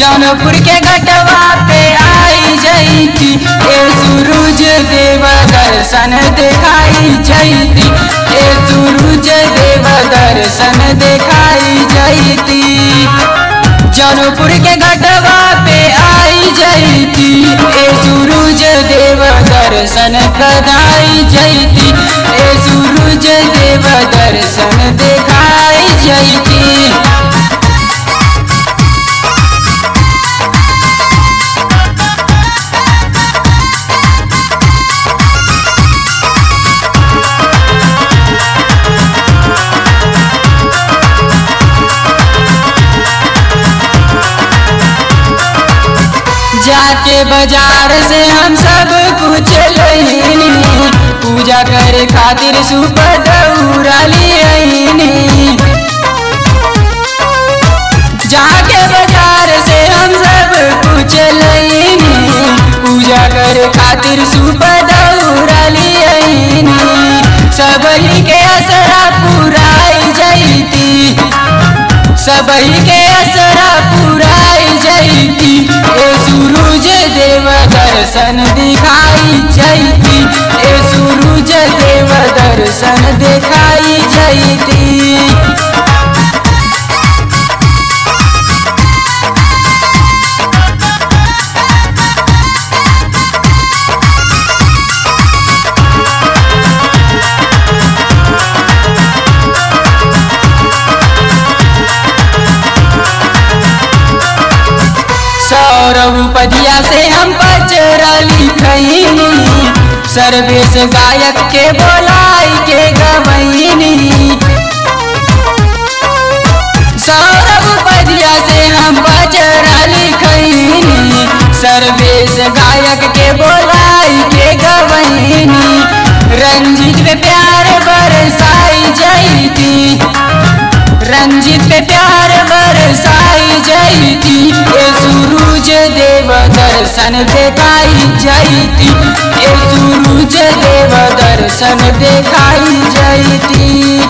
जौनपुर के घटवा पे आई जैती, ए सूरज देव दर्शन दिखाई जैती, ए सूरज देव दर्शन दिखाई जैती। जौनपुर के घटवा पे आई जैती, ए सूरज देव दर्शन कराई जैती, ए सूरज देव दर्शन दिखाई जैती। जाके बाजार से हम सब कुछ लईनी, पूजा करे खातिर सुपर दौरा लियनी। जाके बाजार से हम सब कुछ लईनी, पूजा करे खातिर सुपर दौरा लियनी। सबही के असरा पुराई जैती, सबही के असरा पुराई जैती, ए सूरज देव दर्शन दिखाई जैती, ए सूरज देव दर्शन दिखाई जैती। सौरभ पदिया से हम पचरा लिखनी, सर्वेश गायक के बोलाई के गवैनी। सौरभ पदिया से हम पचरा लिखनी, सर्वेश गायक के बोलाई के गवैनी। रंजीत पे प्यार बरसाई जैती, रंजीत पे प्यार बरसाई जैती, ए सूरज देव दर्शन दिखाई जैती, ए सूरज देव दर्शन दिखाई जैती।